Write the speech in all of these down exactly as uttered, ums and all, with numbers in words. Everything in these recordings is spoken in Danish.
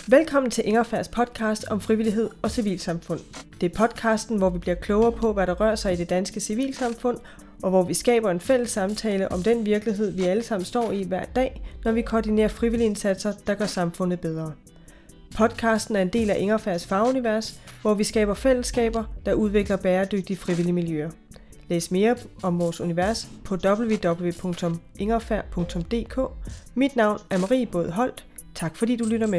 Velkommen til Ingefærs podcast om frivillighed og civilsamfund. Det er podcasten, hvor vi bliver klogere på, hvad der rører sig i det danske civilsamfund, og hvor vi skaber en fælles samtale om den virkelighed, vi alle sammen står i hver dag, når vi koordinerer frivillige indsatser, der gør samfundet bedre. Podcasten er en del af Ingefærs fagunivers, hvor vi skaber fællesskaber, der udvikler bæredygtige frivillige miljøer. Læs mere om vores univers på w w w punktum ingefær punktum d k. Mit navn er Marie Båd Holt. Tak fordi du lytter med.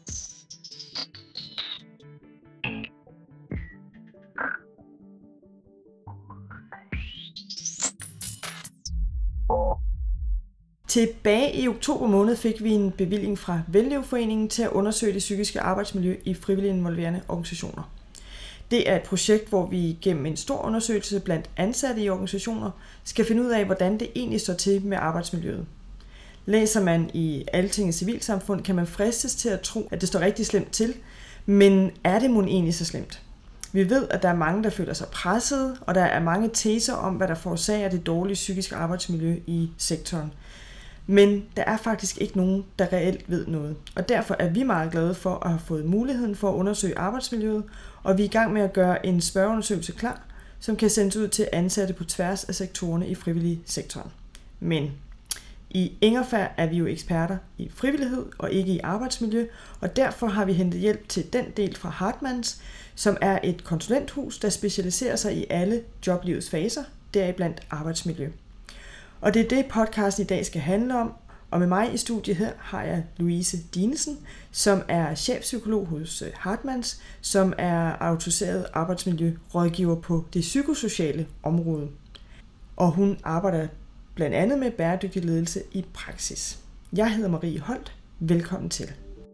Tilbage i oktober måned fik vi en bevilling fra Vellevforeningen til at undersøge det psykiske arbejdsmiljø i frivillige involverende organisationer. Det er et projekt, hvor vi gennem en stor undersøgelse blandt ansatte i organisationer skal finde ud af, hvordan det egentlig står til med arbejdsmiljøet. Læser man i Altinget Civilsamfund, kan man fristes til at tro, at det står rigtig slemt til, men er det mon egentlig så slemt? Vi ved, at der er mange, der føler sig presset, og der er mange teser om, hvad der forårsager det dårlige psykiske arbejdsmiljø i sektoren. Men der er faktisk ikke nogen, der reelt ved noget. Og derfor er vi meget glade for at have fået muligheden for at undersøge arbejdsmiljøet, og vi er i gang med at gøre en spørgeundersøgelse klar, som kan sendes ud til ansatte på tværs af sektorerne i frivillige sektoren. Men i Ingefær er vi jo eksperter i frivillighed og ikke i arbejdsmiljø, og derfor har vi hentet hjælp til den del fra Hartmanns, som er et konsulenthus, der specialiserer sig i alle joblivets faser, deriblandt arbejdsmiljø. Og det er det, podcasten i dag skal handle om, og med mig i studiet her har jeg Louise Dinesen, som er chefpsykolog hos Hartmanns, som er autoriseret arbejdsmiljørådgiver på det psykosociale område. Og hun arbejder blandt andet med bæredygtig ledelse i praksis. Jeg hedder Marie Holt. Velkommen til.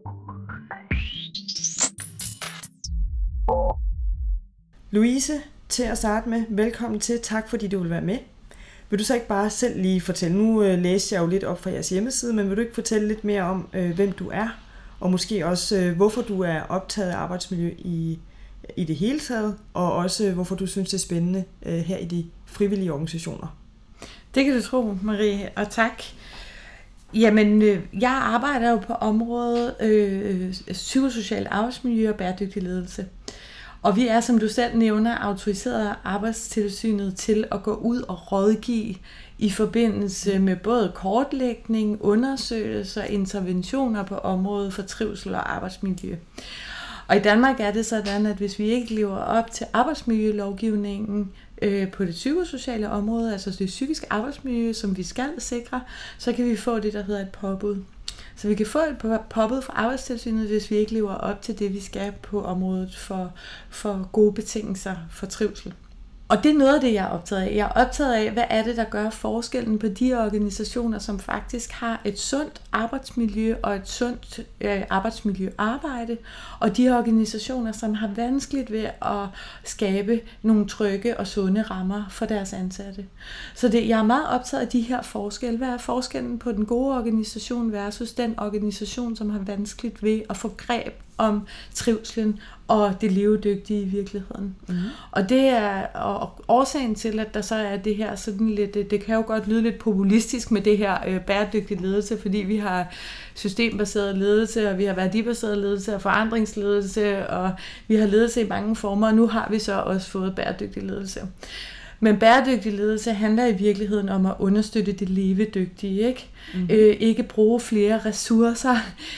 Louise, til at starte med, velkommen til. Tak fordi du vil være med. Vil du så ikke bare selv lige fortælle, nu øh, læste jeg jo lidt op fra jeres hjemmeside, men vil du ikke fortælle lidt mere om, øh, hvem du er, og måske også, øh, hvorfor du er optaget af arbejdsmiljø i, i det hele taget, og også, øh, hvorfor du synes, det er spændende øh, her i de frivillige organisationer? Det kan du tro, Marie, og tak. Jamen, øh, jeg arbejder jo på området øh, psykosocialt arbejdsmiljø og bæredygtig ledelse. Og vi er, som du selv nævner, autoriseret af Arbejdstilsynet til at gå ud og rådgive i forbindelse med både kortlægning, undersøgelser og interventioner på området for trivsel og arbejdsmiljø. Og i Danmark er det sådan, at hvis vi ikke lever op til arbejdsmiljølovgivningen øh, på det psykosociale område, altså det psykiske arbejdsmiljø, som vi skal sikre, så kan vi få det, der hedder et påbud. Så vi kan få et påbud fra Arbejdstilsynet, hvis vi ikke lever op til det, vi skal på området for, for gode betingelser for trivsel. Og det er noget af det, jeg er optaget af. Jeg er optaget af, hvad er det, der gør forskellen på de organisationer, som faktisk har et sundt arbejdsmiljø og et sundt øh, arbejdsmiljøarbejde, og de organisationer, som har vanskeligt ved at skabe nogle trygge og sunde rammer for deres ansatte. Så det, jeg er meget optaget af de her forskelle. Hvad er forskellen på den gode organisation versus den organisation, som har vanskeligt ved at få greb om trivslen og det levedygtige i virkeligheden. Mm-hmm. Og det er og årsagen til, at der så er det her sådan lidt, det kan jo godt lyde lidt populistisk med det her øh, bæredygtige ledelse, fordi vi har systembaseret ledelse, og vi har værdibaseret ledelse og forandringsledelse, og vi har ledelse i mange former, og nu har vi så også fået bæredygtig ledelse. Men bæredygtig ledelse handler i virkeligheden om at understøtte det levedygtige, ikke? Mm-hmm. Øh, ikke bruge flere ressourcer,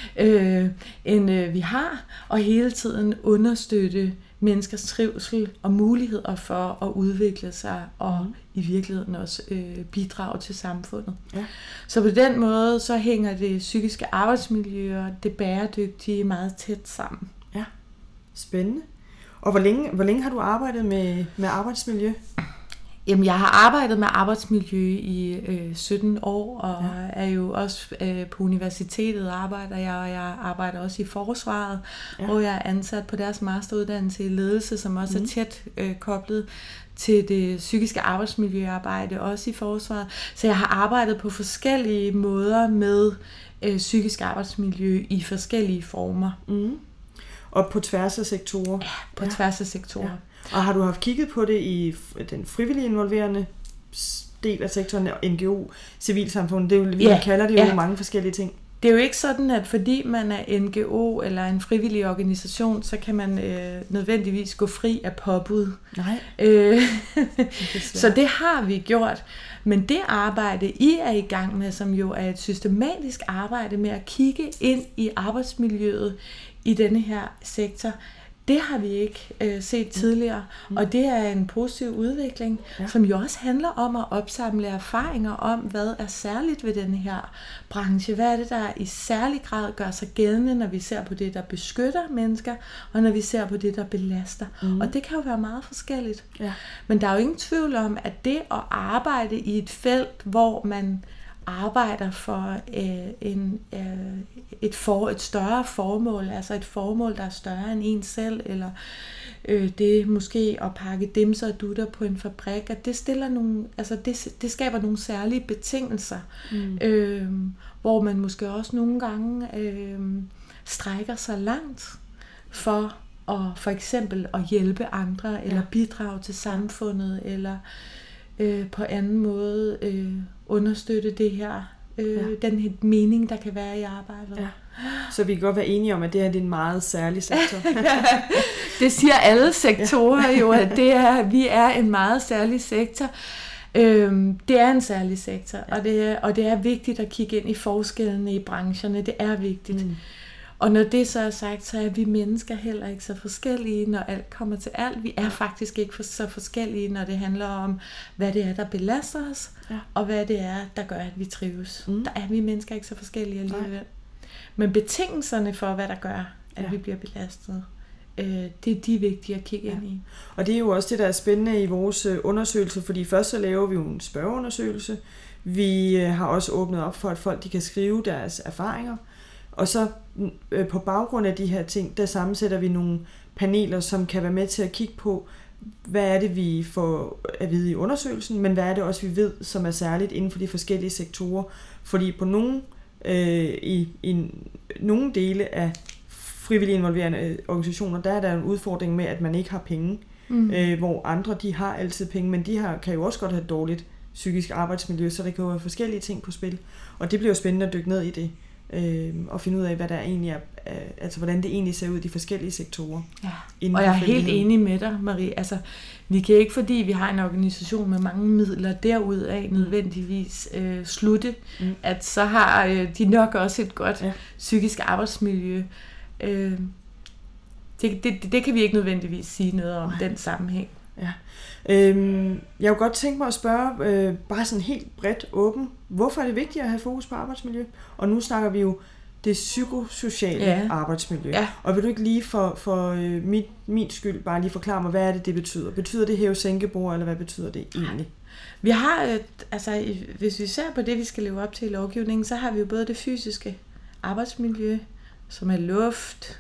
øh, end øh, vi har, og hele tiden understøtte menneskers trivsel og muligheder for at udvikle sig, og mm-hmm. i virkeligheden også øh, bidrage til samfundet. Ja. Så på den måde, så hænger det psykiske arbejdsmiljø og det bæredygtige meget tæt sammen. Ja, spændende. Og hvor længe, hvor længe har du arbejdet med, med arbejdsmiljø? Jamen, jeg har arbejdet med arbejdsmiljø i øh, sytten år, og ja. er jo også øh, på universitetet arbejder jeg, og jeg arbejder også i forsvaret, ja. hvor jeg er ansat på deres masteruddannelse i ledelse, som også mm. er tæt øh, koblet til det psykiske arbejdsmiljøarbejde, også i forsvaret. Så jeg har arbejdet på forskellige måder med øh, psykisk arbejdsmiljø i forskellige former. Mm. Og på tværs af sektorer? Ja, på ja. tværs af sektorer. Ja. Og har du haft kigget på det i den frivillige involverende del af sektoren, N G O, civilsamfund, det er jo, vi ja, kalder det jo ja. mange forskellige ting? det er jo ikke sådan, at fordi man er N G O eller en frivillig organisation, så kan man øh, nødvendigvis gå fri af påbud. Nej. Øh, så det har vi gjort. Men det arbejde, I er i gang med, som jo er et systematisk arbejde med at kigge ind i arbejdsmiljøet i denne her sektor, det har vi ikke øh, set tidligere, mm. og det er en positiv udvikling, ja. Som jo også handler om at opsamle erfaringer om, hvad er særligt ved denne her branche. Hvad er det, der i særlig grad gør sig gældende, når vi ser på det, der beskytter mennesker, og når vi ser på det, der belaster. Mm. Og det kan jo være meget forskelligt. Ja. Men der er jo ingen tvivl om, at det at arbejde i et felt, hvor man arbejder for øh, en, øh, et, for, et større formål, altså et formål, der er større end en selv, eller øh, det måske at pakke dimser og dutter på en fabrik, at det stiller nogle, altså det, det skaber nogle særlige betingelser, mm. øh, hvor man måske også nogle gange øh, strækker sig langt for at for eksempel at hjælpe andre, eller ja. bidrage til samfundet, eller øh, på anden måde øh, understøtte det her, øh, ja. den her mening, der kan være i arbejdet. Ja. Så vi kan godt være enige om, at det her det er en meget særlig sektor. Det siger alle sektorer jo, at det er, vi er en meget særlig sektor. Øhm, det er en særlig sektor, ja. og, det er, og det er vigtigt at kigge ind i forskellene i brancherne. Det er vigtigt. Mm. Og når det så er sagt, så er vi mennesker heller ikke så forskellige, når alt kommer til alt. Vi er faktisk ikke så forskellige, når det handler om, hvad det er, der belaster os, ja. og hvad det er, der gør, at vi trives. Mm. Der er vi mennesker ikke så forskellige alligevel. Nej. Men betingelserne for, hvad der gør, at ja. vi bliver belastet, øh, det er de vigtige at kigge ja. ind i. Og det er jo også det, der er spændende i vores undersøgelse, fordi først så laver vi jo en spørgeundersøgelse. Vi har også åbnet op for, at folk de kan skrive deres erfaringer. Og så øh, på baggrund af de her ting, der sammensætter vi nogle paneler, som kan være med til at kigge på, hvad er det, vi får at vide i undersøgelsen, men hvad er det også, vi ved, som er særligt inden for de forskellige sektorer. Fordi på nogle, øh, i, i nogle dele af frivillige involverende organisationer, der er der en udfordring med, at man ikke har penge, mm. øh, hvor andre, de har altid penge, men de har, kan jo også godt have et dårligt psykisk arbejdsmiljø, så der kan jo være forskellige ting på spil. Og det bliver jo spændende at dykke ned i det. Og finde ud af, hvad der egentlig er, altså hvordan det egentlig ser ud i de forskellige sektorer. Ja. Og jeg er helt enig med dig, Marie. Altså, vi kan ikke, fordi vi har en organisation med mange midler derudaf, nødvendigvis øh, slutte, mm. at så har øh, de nok også et godt ja. psykisk arbejdsmiljø. Øh, det, det, det kan vi ikke nødvendigvis sige noget om, Nej. den sammenhæng. Ja. Øhm, jeg kunne godt tænke mig at spørge, øh, bare sådan helt bredt åben, hvorfor er det vigtigt at have fokus på arbejdsmiljø? Og nu snakker vi jo det psykosociale ja. arbejdsmiljø. Ja. Og vil du ikke lige for, for øh, mit, min skyld bare lige forklare mig, hvad er det, det betyder? Betyder det hæve-sænke-bord, eller hvad betyder det egentlig? Vi har, øh, altså hvis vi ser på det, vi skal leve op til i lovgivningen, så har vi jo både det fysiske arbejdsmiljø, som er luft,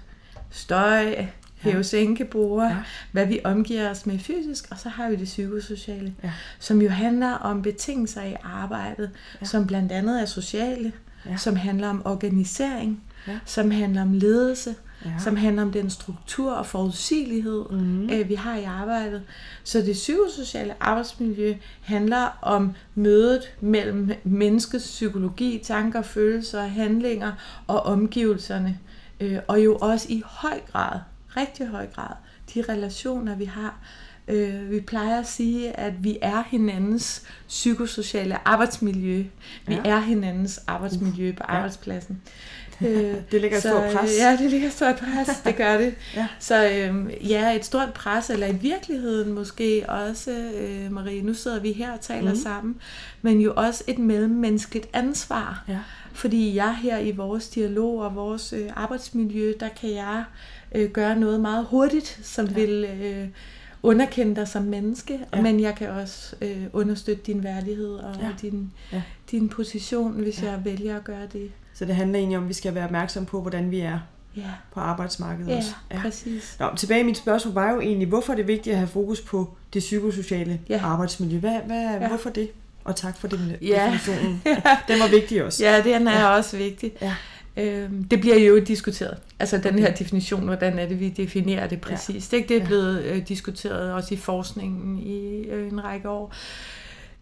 støj, hæve-sænke-borde, ja. hvad vi omgiver os med fysisk, og så har vi det psykosociale, ja. som jo handler om betingelser i arbejdet, ja. som blandt andet er sociale, ja. som handler om organisering, ja. som handler om ledelse, ja. som handler om den struktur og forudsigelighed, mm-hmm. øh, vi har i arbejdet. Så det psykosociale arbejdsmiljø handler om mødet mellem menneskets psykologi, tanker, følelser, handlinger og omgivelserne, øh, og jo også i høj grad rigtig høj grad, de relationer, vi har. Øh, vi plejer at sige, at vi er hinandens psykosociale arbejdsmiljø. Vi ja. er hinandens arbejdsmiljø på ja. arbejdspladsen. Øh, det ligger et stort pres. Ja, det ligger et stort pres, det gør det. ja. Så øh, ja, et stort pres, eller i virkeligheden måske også, øh, Marie, nu sidder vi her og taler mm. sammen, men jo også et mellemmenneskeligt ansvar. Ja. Fordi jeg her i vores dialog og vores øh, arbejdsmiljø, der kan jeg øh, gøre noget meget hurtigt, som ja. vil øh, underkende dig som menneske, ja. men jeg kan også øh, understøtte din værdighed og ja. din, ja. din position, hvis ja. jeg vælger at gøre det. Så det handler egentlig om, at vi skal være opmærksom på, hvordan vi er ja. på arbejdsmarkedet ja, også. Ja, præcis. Nå, tilbage i mit spørgsmål var jo egentlig, hvorfor er det vigtigt at have fokus på det psykosociale ja. arbejdsmiljø? Hvad, hvad, ja. Hvorfor det? Og tak for den ja. definitionen. Den var vigtig også. Ja, den er ja. også vigtig. Ja. Øhm, det bliver jo diskuteret. Altså den her definition, hvordan er det, vi definerer det præcist. Ja. Det er blevet øh, diskuteret også i forskningen i øh, en række år.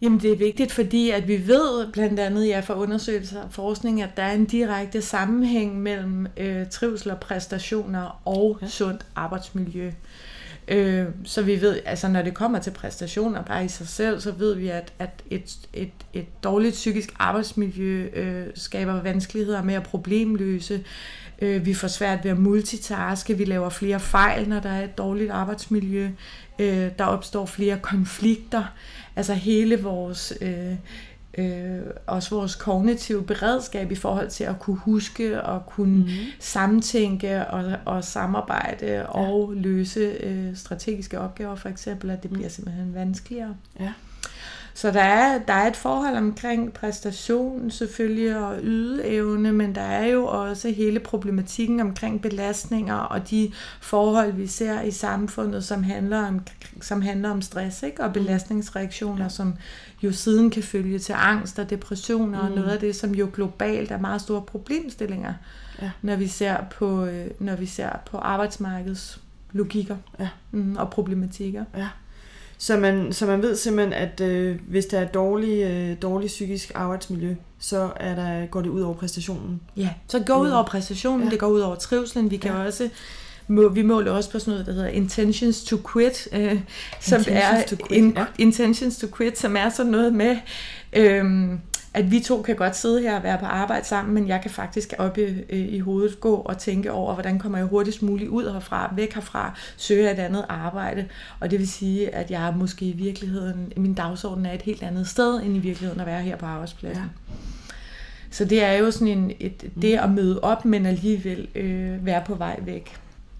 Jamen det er vigtigt, fordi at vi ved blandt andet ja, fra undersøgelser og forskning, at der er en direkte sammenhæng mellem øh, trivsel og præstationer og ja. sundt arbejdsmiljø. Øh, så vi ved, altså når det kommer til præstationer bare i sig selv, så ved vi, at, at et, et, et dårligt psykisk arbejdsmiljø øh, skaber vanskeligheder med at problemløse. Øh, vi får svært ved at multitaske, vi laver flere fejl, når der er et dårligt arbejdsmiljø. Øh, der opstår flere konflikter. Altså hele vores, øh, øh, også vores kognitive beredskab i forhold til at kunne huske og kunne mm-hmm. samtænke og, og samarbejde ja. og løse øh, strategiske opgaver for eksempel, at det bliver simpelthen vanskeligere. Ja. Så der er, der er et forhold omkring præstation selvfølgelig og ydeevne, men der er jo også hele problematikken omkring belastninger og de forhold, vi ser i samfundet, som handler om, som handler om stress, ikke? Og belastningsreaktioner, ja. som jo siden kan følge til angst og depressioner, mm. og noget af det, som jo globalt er meget store problemstillinger, ja. når vi ser på, når vi ser på arbejdsmarkedets logikker ja. mm, og problematikker. Ja. Så man, så man ved simpelthen, at øh, hvis der er dårlig, øh, dårlig psykisk arbejdsmiljø, så er der, går det ud over præstationen. Ja, så det går ud over præstationen, ja. det går ud over trivselen. Vi kan ja. også må, vi måler også på sådan noget, der hedder intentions to quit, øh, som intentions er to quit, in, ja. intentions to quit, som er sådan noget med øh, at vi to kan godt sidde her og være på arbejde sammen, men jeg kan faktisk op i, i hovedet gå og tænke over, hvordan kommer jeg hurtigst muligt ud herfra, væk herfra, søge et andet arbejde. Og det vil sige, at jeg måske i virkeligheden, min dagsorden er et helt andet sted, end i virkeligheden at være her på arbejdspladsen. Ja. Så det er jo sådan en, et, det at møde op, men alligevel øh, være på vej væk.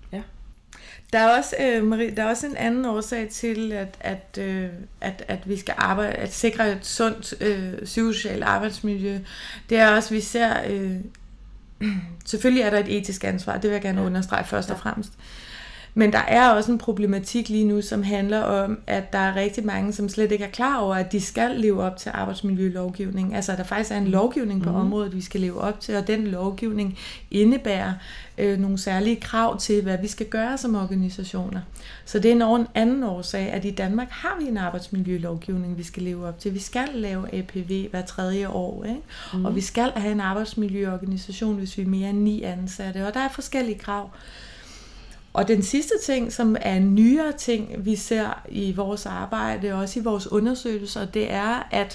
Der er også, øh, Marie, der er også en anden årsag til, at, at, øh, at, at vi skal arbejde, at sikre et sundt øh, psykosocialt arbejdsmiljø. Det er også, vi ser, øh, selvfølgelig er der et etisk ansvar, det vil jeg gerne ja. understrege først og fremmest. Men der er også en problematik lige nu, som handler om, at der er rigtig mange, som slet ikke er klar over, at de skal leve op til arbejdsmiljølovgivning. Altså, at der faktisk er en lovgivning på mm. området, vi skal leve op til, og den lovgivning indebærer øh, nogle særlige krav til, hvad vi skal gøre som organisationer. Så det er en anden årsag, at i Danmark har vi en arbejdsmiljølovgivning, vi skal leve op til. Vi skal lave A P V hver tredje år, ikke? Mm. Og vi skal have en arbejdsmiljøorganisation, hvis vi er mere end ni ansatte, og der er forskellige krav. Og den sidste ting, som er en nyere ting, vi ser i vores arbejde, og også i vores undersøgelser, det er, at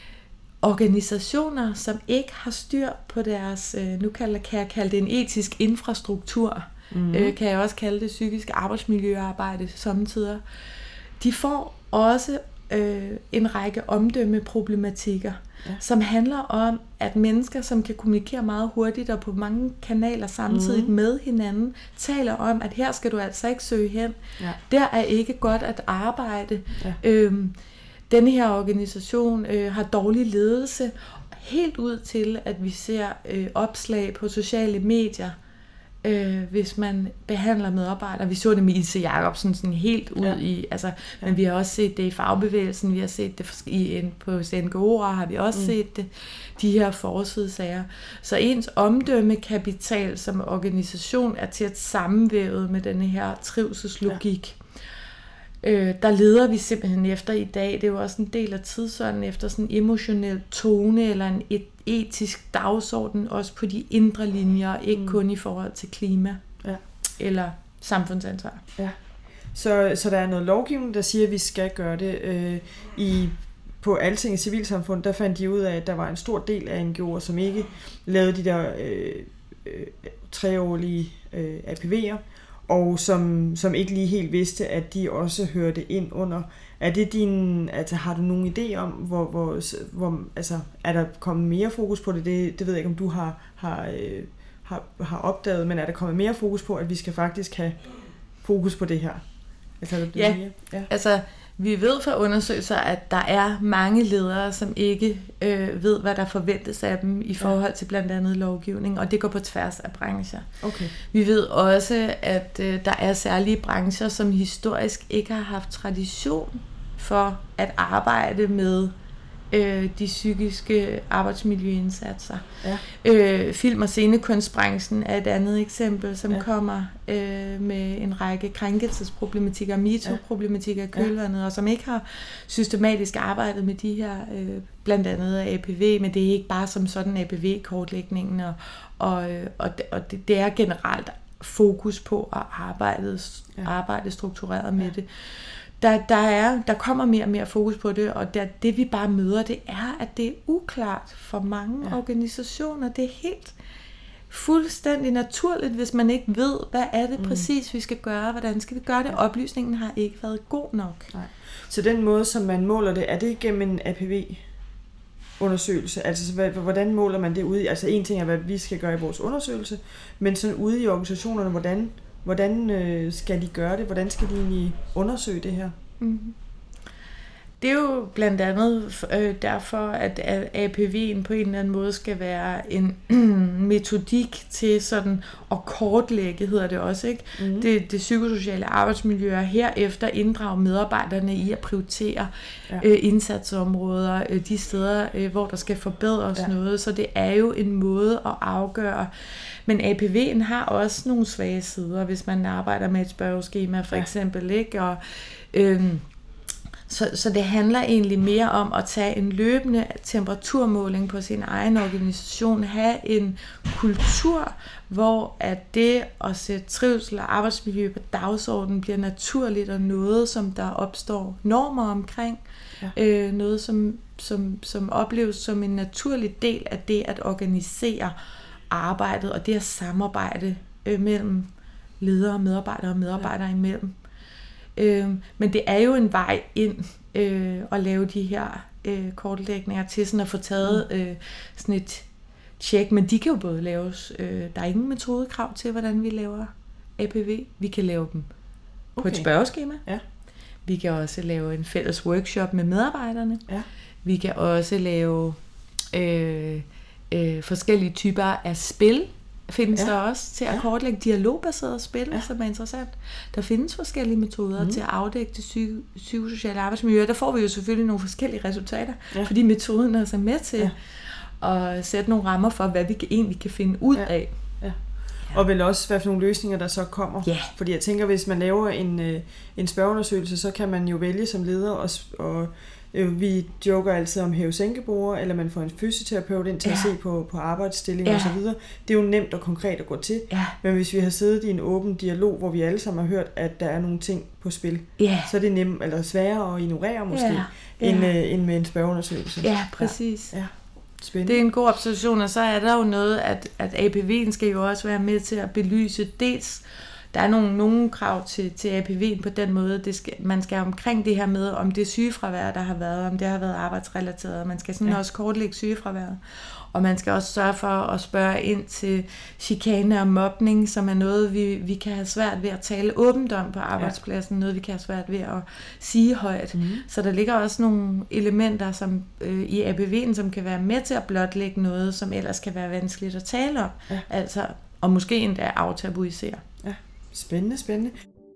organisationer, som ikke har styr på deres, nu kan jeg kalde det en etisk infrastruktur, mm. øh, kan jeg også kalde det psykisk arbejdsmiljøarbejde samtidig, de får også øh, en række omdømmeproblematikker, ja. som handler om, at mennesker, som kan kommunikere meget hurtigt og på mange kanaler samtidig mm. med hinanden, taler om, at her skal du altså ikke søge hen. Ja. Der er ikke godt at arbejde. Ja. Øhm, denne her organisation øh, har dårlig ledelse, helt ud til, at vi ser øh, opslag på sociale medier, Øh, hvis man behandler medarbejdere. Vi så det med Ilse Jacobsen sådan helt ud ja. i, altså, ja. men vi har også set det i fagbevægelsen, vi har set det i, en, på N G O'er har vi også mm. set det, de her forsidesager. Så ens omdømmekapital som organisation er til at sammenvæve med denne her trivselslogik. Ja. Øh, der leder vi simpelthen efter i dag, det er jo også en del af tidsånden, efter sådan en emotionel tone eller en et etisk dagsorden, også på de indre linjer, ikke mm. kun i forhold til klima ja. eller samfundsansvar. Ja. Så, så der er noget lovgivning, der siger, at vi skal gøre det. Øh, i, på Alting i Civilsamfund, der fandt de ud af, at der var en stor del af N G O'er, som ikke lavede de der øh, øh, treårlige øh, A P V'er, og som, som ikke lige helt vidste, at de også hørte ind under. Er det din, altså har du nogen idé om, hvor, hvor, hvor altså, er der kommet mere fokus på det? Det, det ved jeg ikke, om du har, har, øh, har, har opdaget, men er der kommet mere fokus på, at vi skal faktisk have fokus på det her? Altså, er det ja, mere? ja, altså vi ved fra undersøgelser, at der er mange ledere, som ikke øh, ved, hvad der forventes af dem i forhold til blandt andet lovgivning, og det går på tværs af brancher. Okay. Vi ved også, at øh, der er særlige brancher, som historisk ikke har haft tradition for at arbejde med øh, de psykiske arbejdsmiljøindsatser. Ja. Øh, film- og scenekunstbranchen er et andet eksempel, som ja. kommer øh, med en række krænkelsesproblematikker, MeToo-problematikker i kølvandet, ja. og som ikke har systematisk arbejdet med de her, øh, blandt andet A P V, men det er ikke bare som sådan A P V-kortlægningen, og, og, og, og det, det er generelt fokus på at arbejde, ja. arbejde struktureret med ja. det. Der, der, er, der kommer mere og mere fokus på det, og der, det vi bare møder, det er, at det er uklart for mange ja. organisationer. Det er helt fuldstændig naturligt, hvis man ikke ved, hvad er det præcis, vi skal gøre, hvordan skal vi gøre det. Oplysningen har ikke været god nok. Nej. Så den måde, som man måler det, er det gennem en A P V-undersøgelse? Altså, hvordan måler man det ude? Altså, en ting er, hvad vi skal gøre i vores undersøgelse, men sådan ude i organisationerne, hvordan... Hvordan øh, skal de gøre det? Hvordan skal de egentlig undersøge det her? Mm-hmm. Det er jo blandt andet øh, derfor, at A P V'en på en eller anden måde skal være en metodik til sådan at kortlægge, hedder det også, ikke? Mm-hmm. Det, det psykosociale arbejdsmiljø er herefter inddrage medarbejderne i at prioritere ja. øh, indsatsområder, øh, de steder, øh, hvor der skal forbedres ja. noget. Så det er jo en måde at afgøre. Men A P V'en har også nogle svage sider, hvis man arbejder med et spørgeskema for ja. eksempel, ikke? Og øhm, Så, så det handler egentlig mere om at tage en løbende temperaturmåling på sin egen organisation, have en kultur, hvor at det at sætte trivsel og arbejdsmiljø på dagsordenen bliver naturligt og noget, som der opstår normer omkring, ja. øh, noget som, som, som opleves som en naturlig del af det at organisere arbejdet, og det at samarbejde øh, mellem ledere og medarbejdere og medarbejdere ja. imellem. Øh, men det er jo en vej ind øh, at lave de her øh, kortlægninger til sådan at få taget øh, sådan et tjek, men de kan jo både laves, øh, der er ingen metodekrav til, hvordan vi laver A P V. Vi kan lave dem okay. på et spørgeskema. Ja. Vi kan også lave en fælles workshop med medarbejderne. Ja. Vi kan også lave øh, øh, forskellige typer af spil, findes ja. der også til at ja. kortlægge dialogbaserede spil, ja. som er interessant. Der findes forskellige metoder mm. til at afdække det psyk- psykosociale arbejdsmiljø. Der får vi jo selvfølgelig nogle forskellige resultater, ja. fordi metoden er så med til ja. at sætte nogle rammer for, hvad vi egentlig kan finde ud ja. af. Ja. Og vel også, hvad for nogle løsninger, der så kommer. Ja. Fordi jeg tænker, hvis man laver en, en spørgeundersøgelse, så kan man jo vælge som leder og, og vi joker altid om hæve-sænke-borde, eller man får en fysioterapeut ind til ja. at se på, på arbejdsstilling ja. og så videre. Det er jo nemt og konkret at gå til. Ja. Men hvis vi har siddet i en åben dialog, hvor vi alle sammen har hørt, at der er nogle ting på spil, ja. så er det nemt, eller sværere at ignorere måske, ja. Ja. End, øh, end med en spørgeundersøgelse. Ja, præcis. Ja. Ja. Spændende. Det er en god observation, og så er der jo noget, at, at A P V'en skal jo også være med til at belyse dels. Der er nogle, nogle krav til, til A P V'en på den måde. Det skal, man skal omkring det her med, om det sygefravær, der har været, om det har været arbejdsrelateret. Man skal sådan ja. også kortlægge sygefraværet. Og man skal også sørge for at spørge ind til chikane og mobning, som er noget, vi, vi kan have svært ved at tale åbent om på arbejdspladsen. Ja. Noget, vi kan have svært ved at sige højt. Mm. Så der ligger også nogle elementer som, øh, i A P V'en, som kan være med til at blotlægge noget, som ellers kan være vanskeligt at tale om. Ja. Altså, og måske endda aftabuisere. Ja. Spændende, spændende.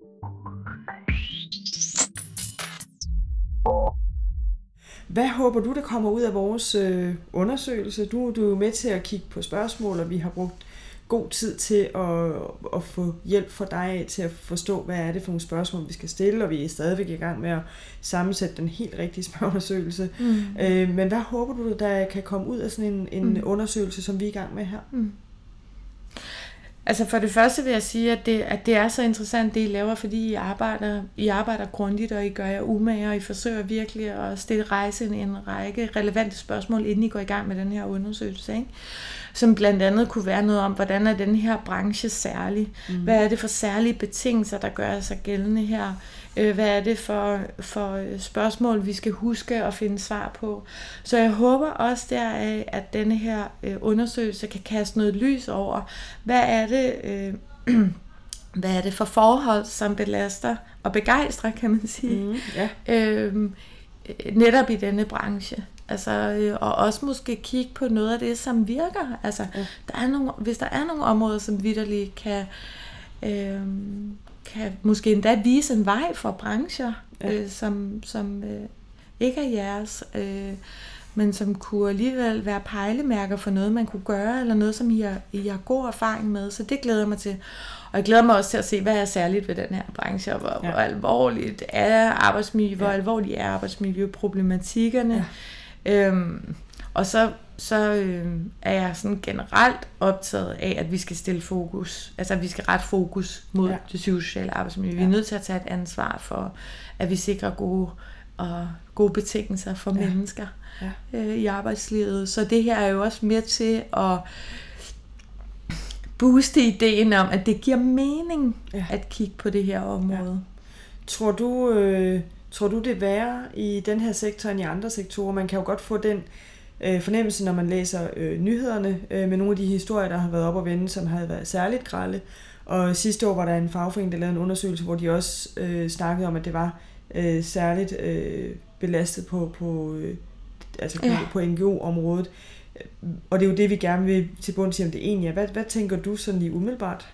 Hvad håber du, der kommer ud af vores øh, undersøgelse? Du, du er jo med til at kigge på spørgsmål, og vi har brugt god tid til at, at få hjælp fra dig til at forstå, hvad er det for nogle spørgsmål, vi skal stille, og vi er stadigvæk i gang med at sammensætte den helt rigtige spørgeundersøgelse. Mm. Øh, men hvad håber du, der kan komme ud af sådan en, en mm. undersøgelse, som vi er i gang med her? Mm. Altså for det første vil jeg sige, at det, at det er så interessant, det I laver, fordi I arbejder, I arbejder grundigt, og I gør jer umage, og I forsøger virkelig at stille rejse en, en række relevante spørgsmål, inden I går i gang med den her undersøgelse, ikke? Som blandt andet kunne være noget om, hvordan er den her branche særlig? Mm. Hvad er det for særlige betingelser, der gør sig gældende her? Hvad er det for, for spørgsmål, vi skal huske at finde svar på? Så jeg håber også deraf, at denne her undersøgelse kan kaste noget lys over, hvad er det, øh, hvad er det for forhold, som belaster og begejstrer, kan man sige, mm, ja. øh, netop i denne branche. Altså, øh, og også måske kigge på noget af det, som virker. Altså, ja. der er nogle, hvis der er nogle områder, som vitterligt kan... Øh, kan måske endda vise en vej for brancher, ja. øh, som, som øh, ikke er jeres. Øh, men som kunne alligevel være pejlemærker for noget, man kunne gøre, eller noget, som I har, I har god erfaring med. Så det glæder jeg mig til. Og jeg glæder mig også til at se, hvad er særligt ved den her branche, og hvor, ja. hvor alvorligt er arbejdsmiljø, hvor ja. alvorligt er arbejdsmiljøproblematikkerne. Ja. Øhm, og så, så øhm, er jeg sådan generelt optaget af, at vi skal stille fokus, altså at vi skal rette fokus mod ja. det psykosociale arbejdsmiljø. Ja. Vi er nødt til at tage et ansvar for, at vi sikrer gode, og gode betingelser for ja. mennesker ja. Øh, i arbejdslivet. Så det her er jo også med til at booste ideen om, at det giver mening ja. at kigge på det her område. Ja. Tror du, øh, tror du det er værre i den her sektor end i andre sektorer? Man kan jo godt få den øh, fornemmelse, når man læser øh, nyhederne øh, med nogle af de historier, der har været op og vende, som har været særligt grelle. Og sidste år var der en fagforening, der lavede en undersøgelse, hvor de også øh, snakkede om, at det var øh, særligt øh, belastet på, på, øh, altså ja. på, på N G O-området. Og det er jo det, vi gerne vil til bunds i, om det egentlig er. Hvad, hvad tænker du sådan lige umiddelbart?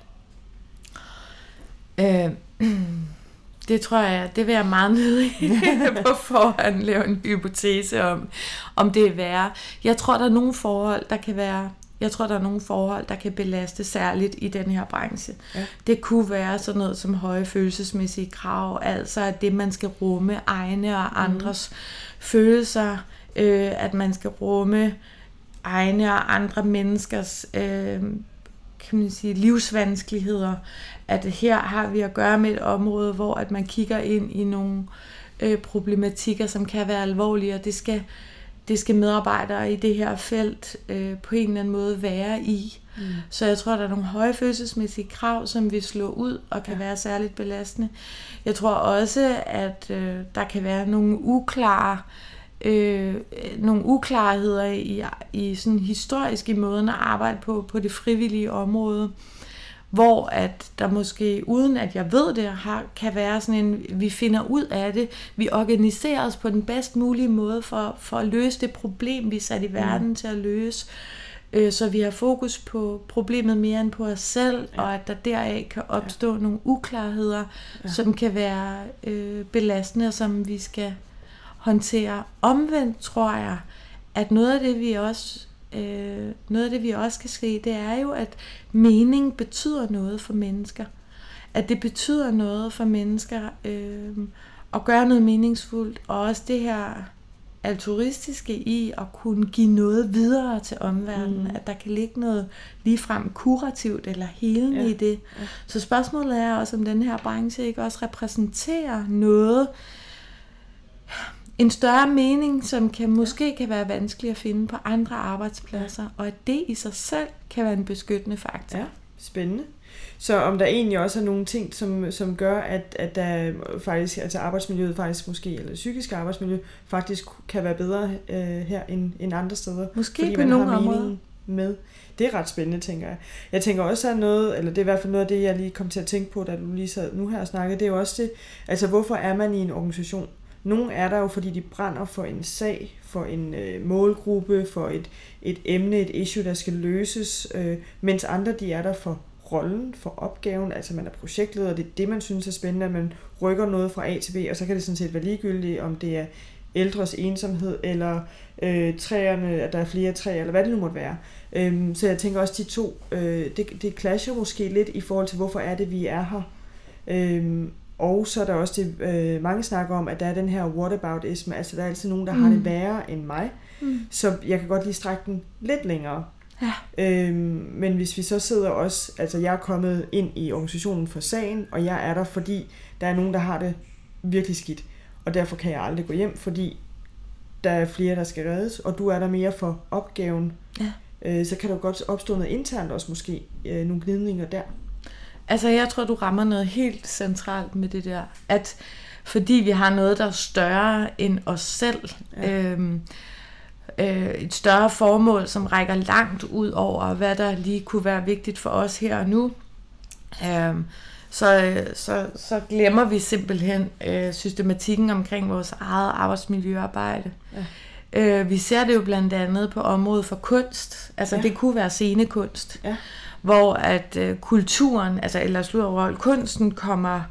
Øh, det tror jeg, det vil jeg meget ned i på forhånd lave en hypotese om, om det er værre. Jeg tror, der er nogle forhold, der kan være, jeg tror, der er nogle forhold, der kan belaste særligt i den her branche. Ja. Det kunne være sådan noget som høje følelsesmæssige krav, altså at det, man skal rumme egne og andres mm. følelser, øh, at man skal rumme egne og andre menneskers øh, kan man sige, livsvanskeligheder, at her har vi at gøre med et område, hvor at man kigger ind i nogle øh, problematikker, som kan være alvorlige, og det skal, det skal medarbejdere i det her felt øh, på en eller anden måde være i. Mm. Så jeg tror, der er nogle høje følelsesmæssige krav, som vi slår ud og kan ja. være særligt belastende. Jeg tror også, at øh, der kan være nogle uklare Øh, nogle uklarheder i, i sådan historisk i måden at arbejde på, på det frivillige område, hvor at der måske, uden at jeg ved det, har, kan være sådan en, vi finder ud af det, vi organiserer os på den bedst mulige måde for, for at løse det problem, vi er sat i verden mm. til at løse, øh, så vi har fokus på problemet mere end på os selv, ja. og at der deraf kan opstå ja. nogle uklarheder, ja. som kan være øh, belastende, og som vi skal håndtere. Omvendt tror jeg, at noget af det vi også øh, noget af det vi også kan se, det er jo, at mening betyder noget for mennesker. At det betyder noget for mennesker øh, at gøre noget meningsfuldt, og også det her altruistiske i at kunne give noget videre til omverdenen, mm. at der kan ligge noget ligefrem kurativt eller helende ja. i det. Ja. Så spørgsmålet er også, om den her branche ikke også repræsenterer noget, en større mening, som kan måske kan være vanskelig at finde på andre arbejdspladser, og at det i sig selv kan være en beskyttende faktor. Ja, spændende. Så om der egentlig også er nogle ting, som, som gør, at, at der faktisk, altså arbejdsmiljøet faktisk måske, eller psykisk arbejdsmiljø, faktisk kan være bedre øh, her end, end andre steder. Måske fordi på man nogle har områder. mening med. Det er ret spændende, tænker jeg. Jeg tænker også, at noget, eller det er i hvert fald noget af det, jeg lige kom til at tænke på, da du lige sad nu her og snakkede, det er jo også det, altså hvorfor er man i en organisation? Nogle er der jo, fordi de brænder for en sag, for en øh, målgruppe, for et, et emne, et issue, der skal løses, øh, mens andre de er der for rollen, for opgaven, altså man er projektleder, det er det, man synes er spændende, at man rykker noget fra A til B, og så kan det sådan set være ligegyldigt, om det er ældres ensomhed, eller øh, træerne, at der er flere træer, eller hvad det nu måtte være. Øhm, så jeg tænker også, de to, øh, det, det clasher måske lidt i forhold til, hvorfor er det, vi er her. Øhm, Og så er der også det, øh, mange snakker om, at der er den her whataboutism, altså der er altid nogen, der mm. har det værre end mig, mm. så jeg kan godt lige strække den lidt længere. Ja. Øhm, men hvis vi så sidder også, altså jeg er kommet ind i organisationen for sagen, og jeg er der, fordi der er nogen, der har det virkelig skidt, og derfor kan jeg aldrig gå hjem, fordi der er flere, der skal reddes, og du er der mere for opgaven, ja. øh, så kan der godt opstå noget internt også måske, øh, nogle glidninger der. Altså, jeg tror, du rammer noget helt centralt med det der, at fordi vi har noget, der er større end os selv, ja. øhm, øh, et større formål, som rækker langt ud over, hvad der lige kunne være vigtigt for os her og nu, øhm, så, så, så glemmer vi simpelthen øh, systematikken omkring vores eget arbejdsmiljøarbejde. Ja. Øh, vi ser det jo blandt andet på området for kunst, altså ja. det kunne være scenekunst, ja. hvor at øh, kulturen, altså eller slutter kunsten kommer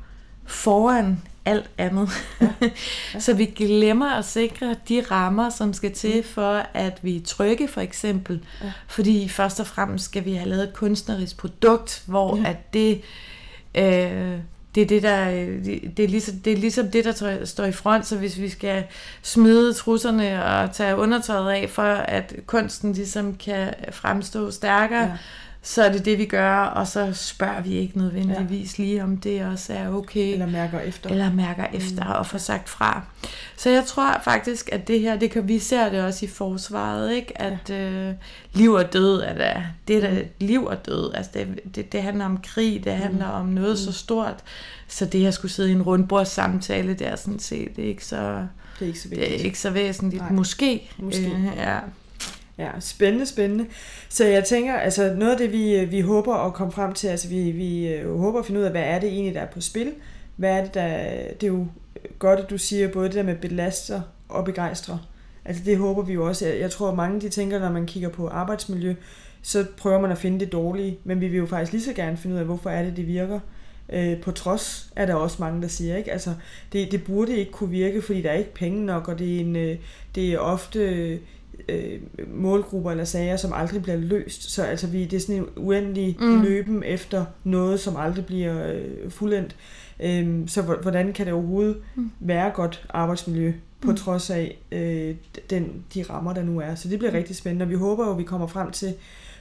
foran alt andet. Ja. Ja. Så vi glemmer at sikre de rammer, som skal til for, at vi er trygge, for eksempel. Ja. Fordi først og fremmest skal vi have lavet et kunstnerisk produkt, hvor ja. at det... Øh, Det er, det, der, det, er ligesom, det er ligesom det, der står i front, så hvis vi skal smide trusserne og tage undertøjet af, for at kunsten ligesom kan fremstå stærkere, ja. så er det det, vi gør, og så spørger vi ikke nødvendigvis ja. lige, om det også er okay. Eller mærker efter. Eller mærker efter mm. og får sagt fra. Så jeg tror faktisk, at det her, det kan, vi ser det også i forsvaret, ikke? At ja. øh, liv og død er der, det er der, liv og død, altså det, det, det handler om krig, det handler mm. om noget mm. så stort, så det at skulle sidde i en rundbordssamtale, det er sådan set det er ikke så, det er ikke så, det er ikke så væsentligt. Nej. Måske. Måske. Øh, ja. Ja, spændende, spændende. Så jeg tænker, altså noget af det, vi, vi håber at komme frem til, altså vi, vi håber at finde ud af, hvad er det egentlig, der er på spil? Hvad er det, der... Det er jo godt, at du siger både det der med belaster og begejstrer. Altså det håber vi jo også. Jeg, jeg tror, mange de tænker, når man kigger på arbejdsmiljø, så prøver man at finde det dårlige, men vi vil jo faktisk lige så gerne finde ud af, hvorfor er det, det virker. Øh, på trods er der også mange, der siger, ikke? Altså det, det burde ikke kunne virke, fordi der er ikke penge nok, og det er, en, det er ofte... målgrupper eller sager, som aldrig bliver løst. Så altså vi, det er sådan en uendelig mm. løben efter noget, som aldrig bliver øh, fuldendt. Øhm, så hvordan kan det overhovedet mm. være godt arbejdsmiljø, på mm. trods af øh, den, de rammer, der nu er. Så det bliver rigtig spændende, og vi håber jo, vi kommer frem til,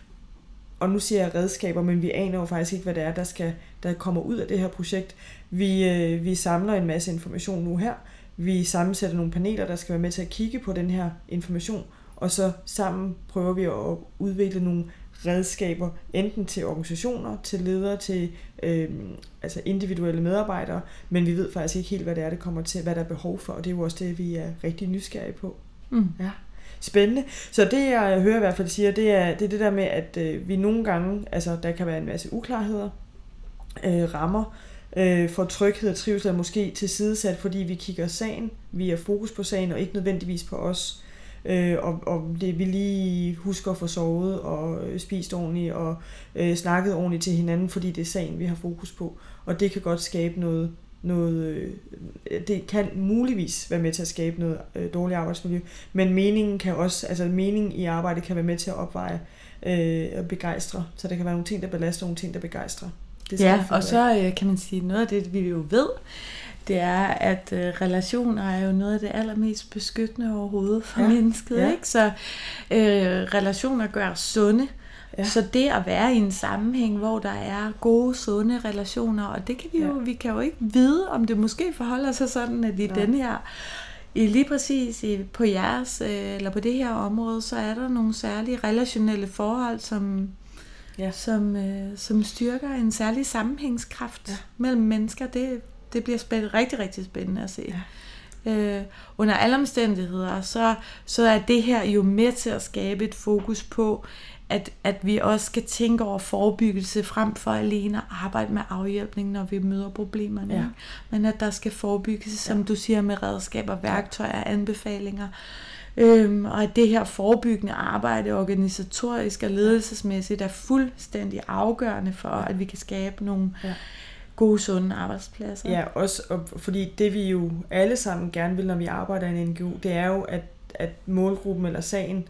og nu siger jeg redskaber, men vi aner jo faktisk ikke, hvad det er, der, skal, der kommer ud af det her projekt. Vi, øh, vi samler en masse information nu her. Vi sammensætter nogle paneler, der skal være med til at kigge på den her information, og så sammen prøver vi at udvikle nogle redskaber, enten til organisationer, til ledere, til øh, altså individuelle medarbejdere, men vi ved faktisk ikke helt, hvad det er, det kommer til, hvad der er behov for, og det er jo også det, vi er rigtig nysgerrige på. Mm. Ja. Spændende. Så det, jeg hører i hvert fald siger, det er det, er det der med, at øh, vi nogle gange, altså der kan være en masse uklarheder, øh, rammer, øh, for tryghed og trivsel er måske tilsidesat, fordi vi kigger sagen, vi har fokus på sagen, og ikke nødvendigvis på os. Øh, og, og det vi lige husker at få sovet og øh, spist ordentligt og øh, snakket ordentligt til hinanden, fordi det er sagen, vi har fokus på. Og det kan godt skabe noget, noget øh, det kan muligvis være med til at skabe noget øh, dårligt arbejdsmiljø, men meningen kan også, altså meningen i arbejdet kan være med til at opveje øh, og begejstre. Så der kan være nogle ting, der belaster, og nogle ting, der begejstrer. Det ja, og så øh, kan man sige, noget af det, vi jo ved, det er, at øh, relationer er jo noget af det allermest beskyttende overhovedet for ja. mennesket, ja. ikke? Så øh, relationer gør os sunde. Ja. Så det at være i en sammenhæng, hvor der er gode, sunde relationer, og det kan vi jo, ja. vi kan jo ikke vide, om det måske forholder sig sådan, at i ja. den her, i lige præcis i, på jeres, øh, eller på det her område, så er der nogle særlige relationelle forhold, som, ja. som, øh, som styrker en særlig sammenhængskraft ja. mellem mennesker. Det Det bliver spændende, rigtig, rigtig spændende at se. Ja. Øh, under alle omstændigheder, så, så er det her jo med til at skabe et fokus på, at, at vi også skal tænke over forebyggelse frem for alene at arbejde med afhjælpning, når vi møder problemerne. Ja. Men at der skal forebygges, som ja. du siger, med redskaber, værktøjer, anbefalinger. Øhm, og at det her forebyggende arbejde, organisatorisk og ledelsesmæssigt, er fuldstændig afgørende for, ja. at vi kan skabe nogle... Ja. gode, sunde arbejdspladser. Ja, også og fordi det vi jo alle sammen gerne vil, når vi arbejder i en N G O, det er jo, at, at målgruppen eller sagen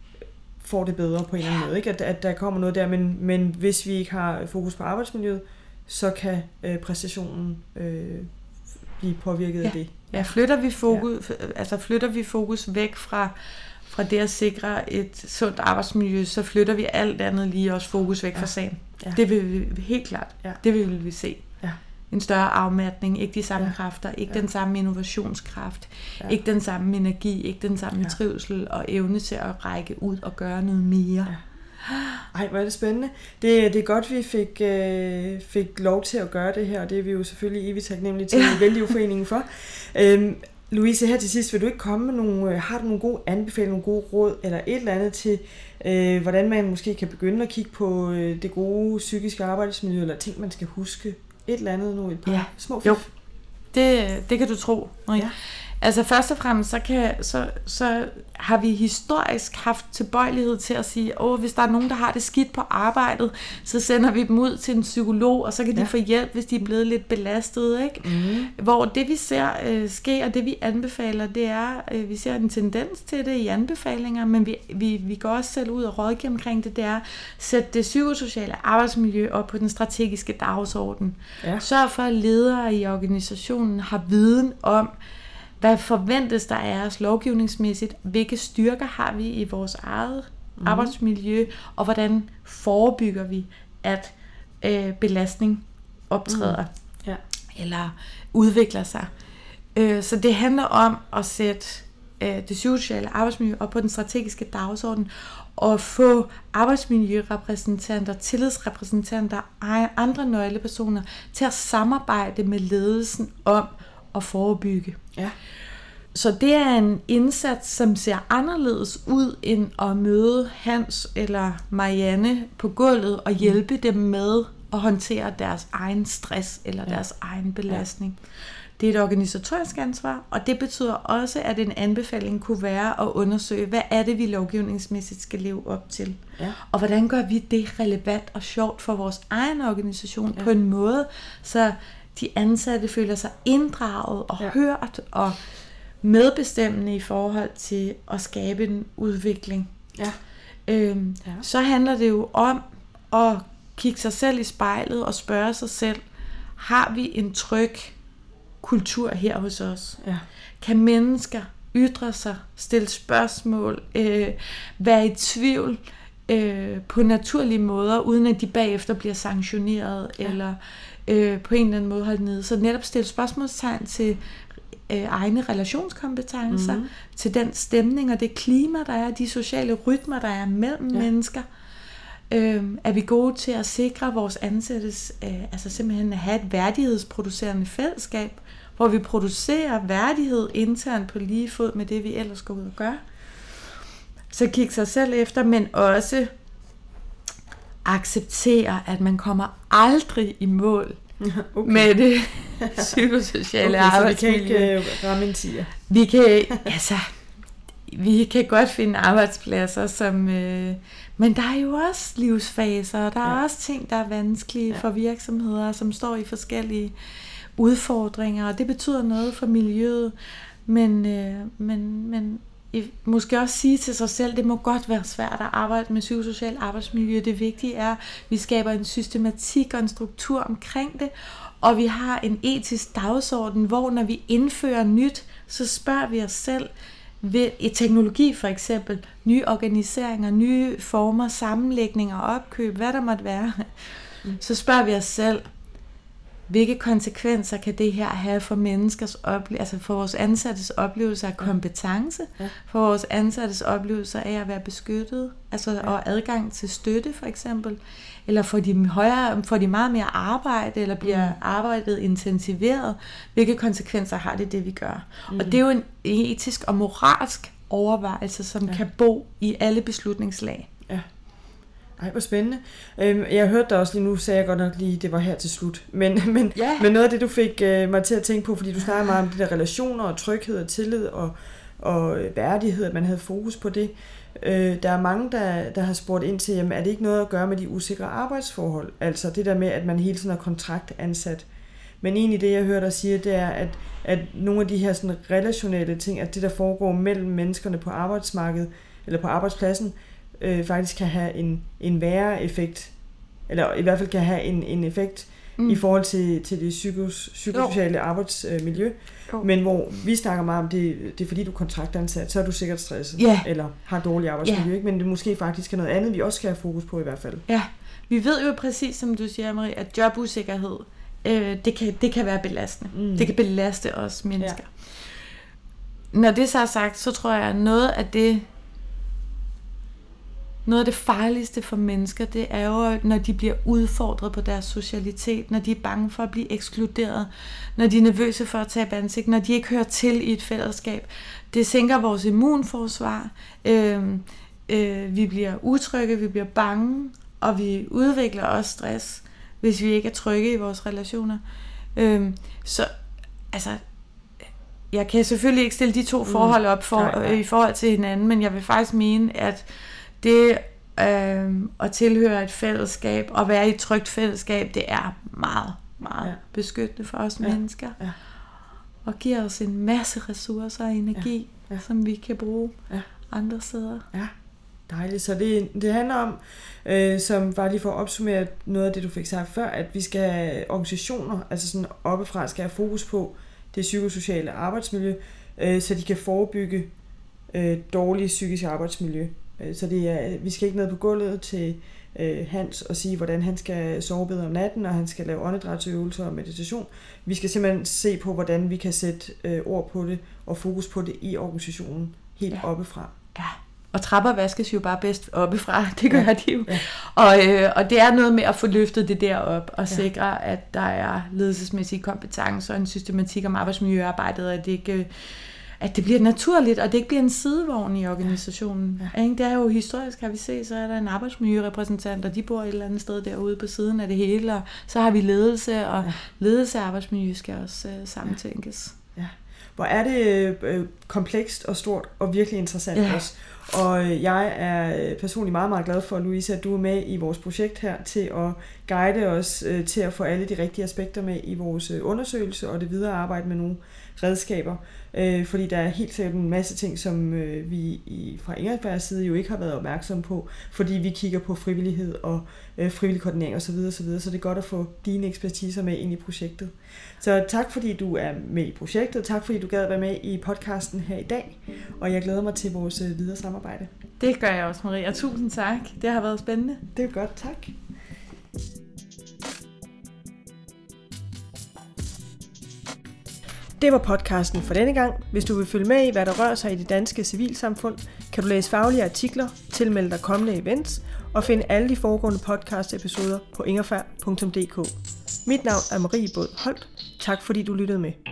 får det bedre på en eller anden måde. Ikke? At, at der kommer noget der, men, men hvis vi ikke har fokus på arbejdsmiljøet, så kan øh, præstationen øh, blive påvirket ja. af det. Ja, flytter vi fokus, ja. altså flytter vi fokus væk fra fra det at sikre et sundt arbejdsmiljø, så flytter vi alt andet lige også fokus væk ja. fra sagen. Ja. Det vil vi helt klart. Ja. Det vil vi se. Ja. En større afmatning, ikke de samme ja. kræfter, ikke ja. den samme innovationskraft, ja. ikke den samme energi, ikke den samme ja. trivsel og evne til at række ud og gøre noget mere. Ja. Ej, hvor er det spændende. Det, det er godt, vi fik, øh, fik lov til at gøre det her, og det er vi jo selvfølgelig evigt taknemmelige til ja. Vellivforeningen for. Øhm, Louise, her til sidst, vil du ikke komme med nogle, har du nogle gode anbefalinger, nogle gode råd, eller et eller andet til, øh, hvordan man måske kan begynde at kigge på øh, det gode psykiske arbejdsmiljø, eller ting, man skal huske? Et eller andet nu, et par ja. små fif. Jo, det, det kan du tro. Ja. Altså først og fremmest, så, kan, så, så har vi historisk haft tilbøjelighed til at sige, åh, hvis der er nogen, der har det skidt på arbejdet, så sender vi dem ud til en psykolog, og så kan de ja. få hjælp, hvis de er blevet lidt belastet, ikke? Mm. Hvor det vi ser øh, ske, og det vi anbefaler, det er, øh, vi ser en tendens til det i anbefalinger, men vi, vi, vi går også selv ud og rådgiver omkring det, det er, sætte det psykosociale arbejdsmiljø op på den strategiske dagsorden. Ja. Sørg for, at ledere i organisationen har viden om, hvad forventes der af os lovgivningsmæssigt, hvilke styrker har vi i vores eget mm. arbejdsmiljø, og hvordan forebygger vi, at øh, belastning optræder mm. ja. eller udvikler sig. Øh, så det handler om at sætte øh, det psykosociale arbejdsmiljø op på den strategiske dagsorden, og få arbejdsmiljørepræsentanter, tillidsrepræsentanter, andre nøglepersoner til at samarbejde med ledelsen om at forebygge. Ja. Så det er en indsats, som ser anderledes ud end at møde Hans eller Marianne på gulvet og hjælpe dem med at håndtere deres egen stress eller ja. deres egen belastning. Ja. Det er et organisatorisk ansvar, og det betyder også, at en anbefaling kunne være at undersøge, hvad er det, vi lovgivningsmæssigt skal leve op til. Ja. Og hvordan gør vi det relevant og sjovt for vores egen organisation ja. på en måde, så de ansatte føler sig inddraget og ja. hørt og medbestemmende i forhold til at skabe en udvikling. Ja. Øhm, ja. Så handler det jo om at kigge sig selv i spejlet og spørge sig selv, har vi en tryg kultur her hos os? Ja. Kan mennesker ytre sig, stille spørgsmål, øh, være i tvivl øh, på naturlige måder, uden at de bagefter bliver sanktioneret ja. eller øh, på en eller anden måde holdt nede? Så netop stille spørgsmålstegn til øh, egne relationskompetencer, mm-hmm. til den stemning og det klima, der er, de sociale rytmer, der er mellem ja. mennesker. Øh, er vi gode til at sikre vores ansattes, øh, altså simpelthen at have et værdighedsproducerende fællesskab, hvor vi producerer værdighed internt på lige fod med det, vi ellers går ud og gør. Så kigge sig selv efter, men også acceptere, at man kommer aldrig i mål okay. med det psykosociale okay, arbejdsmiljø. Så vi kan ikke uh, ramme en tiger. Vi kan, altså, vi kan godt finde arbejdspladser, som, øh, men der er jo også livsfaser, og der er ja. også ting, der er vanskelige ja. for virksomheder, som står i forskellige udfordringer, og det betyder noget for miljøet, men, øh, men, men måske også sige til sig selv, det må godt være svært at arbejde med psykosocialt arbejdsmiljø. Det vigtige er, at vi skaber en systematik og en struktur omkring det, og vi har en etisk dagsorden, hvor når vi indfører nyt, så spørger vi os selv, ved i teknologi for eksempel, nye organiseringer, nye former, sammenlægninger, opkøb, hvad der måtte være, så spørger vi os selv, hvilke konsekvenser kan det her have for menneskers oplevelse, altså for vores ansattes oplevelse af kompetence, ja. for vores ansattes oplevelse af at være beskyttet, altså ja. og adgang til støtte for eksempel, eller får de, højere, får de meget mere arbejde, eller bliver mm. arbejdet intensiveret, hvilke konsekvenser har det, det vi gør. Mm. Og det er jo en etisk og moralsk overvejelse, som ja. kan bo i alle beslutningslag. Ja. Ej, hvor spændende. Jeg hørte dig også lige nu, sagde jeg godt nok lige, det var her til slut. Men, men, yeah. men noget af det, du fik mig til at tænke på, fordi du snakker meget om de der relationer og tryghed og tillid og, og værdighed, at man havde fokus på det. Der er mange, der, der har spurgt ind til, jamen, er det ikke noget at gøre med de usikre arbejdsforhold? Altså det der med, at man hele tiden er kontraktansat. Men egentlig det, jeg hører dig sige, det er, at, at nogle af de her sådan relationelle ting, at det, der foregår mellem menneskerne på arbejdsmarkedet, eller på arbejdspladsen, Øh, faktisk kan have en, en værre effekt, eller i hvert fald kan have en, en effekt mm. i forhold til, til det psykos, psykosociale arbejdsmiljø. Jo. Men hvor vi snakker meget om, det, det er fordi du er kontraktansat, så er du sikkert stresset, yeah. eller har dårlig arbejdsmiljø, yeah. men det måske faktisk er noget andet, vi også skal have fokus på i hvert fald. Ja, vi ved jo præcis, som du siger, Marie, at jobusikkerhed, øh, det, kan, det kan være belastende. Mm. Det kan belaste os mennesker. Ja. Når det så er sagt, så tror jeg, at noget af det, Noget af det farligste for mennesker, det er jo, når de bliver udfordret på deres socialitet, når de er bange for at blive ekskluderet, når de er nervøse for at tabe ansigt, når de ikke hører til i et fællesskab. Det sænker vores immunforsvar, øh, øh, vi bliver utrygge, vi bliver bange, og vi udvikler også stress, hvis vi ikke er trygge i vores relationer. Øh, så altså, jeg kan selvfølgelig ikke stille de to forhold op for, nej, nej. i forhold til hinanden, men jeg vil faktisk mene, at det øh, at tilhøre et fællesskab og være i et trygt fællesskab, det er meget, meget ja. beskyttende for os ja. mennesker. Ja. Og giver os en masse ressourcer og energi, ja. Ja. som vi kan bruge ja. andre steder. Ja, dejligt. Så det, det handler om, øh, som bare lige for at opsummere noget af det, du fik sagt før, at vi skal have organisationer, altså sådan oppefra skal have fokus på det psykosociale arbejdsmiljø, øh, så de kan forebygge øh, dårlige psykiske arbejdsmiljø. Øh, så det er, vi skal ikke ned på gulvet til øh, Hans og sige, hvordan han skal sove bedre om natten, og han skal lave åndedrætsøvelser og meditation. Vi skal simpelthen se på, hvordan vi kan sætte øh, ord på det og fokus på det i organisationen helt ja. oppefra. Ja. Og trapper vaskes jo bare bedst oppefra, det gør ja. de jo. Ja. Og, øh, og det er noget med at få løftet det derop og ja. sikre, at der er ledelsesmæssige kompetencer og en systematik om arbejdsmiljøarbejdet, at det ikke, at det bliver naturligt, og det ikke bliver en sidevogn i organisationen. Ja. Ja. Det er jo historisk, har vi set, så er der en arbejdsmiljørepræsentant, og de bor et eller andet sted derude på siden af det hele, og så har vi ledelse, og ja. ledelse af arbejdsmiljø skal også øh, sammentænkes. Ja. Hvor er det øh, komplekst og stort og virkelig interessant ja. også. Og jeg er personligt meget, meget glad for, Louise, at du er med i vores projekt her til at guide os øh, til at få alle de rigtige aspekter med i vores undersøgelse og det videre arbejde med nogle redskaber. Øh, fordi der er helt sikkert en masse ting, som øh, vi i, fra Ingersbergs side jo ikke har været opmærksomme på, fordi vi kigger på frivillighed og øh, frivillig koordinering osv. osv. Så det er godt at få dine ekspertiser med ind i projektet. Så tak fordi du er med i projektet, tak fordi du gad at være med i podcasten her i dag, og jeg glæder mig til vores videre samarbejde. Det gør jeg også, Maria. Tusind tak. Det har været spændende. Det er godt, tak. Det var podcasten for denne gang. Hvis du vil følge med i, hvad der rører sig i det danske civilsamfund, kan du læse faglige artikler, tilmelde dig kommende events og finde alle de foregående podcast-episoder på ingefær punktum d k. Mit navn er Marie Båd Holt. Tak fordi du lyttede med.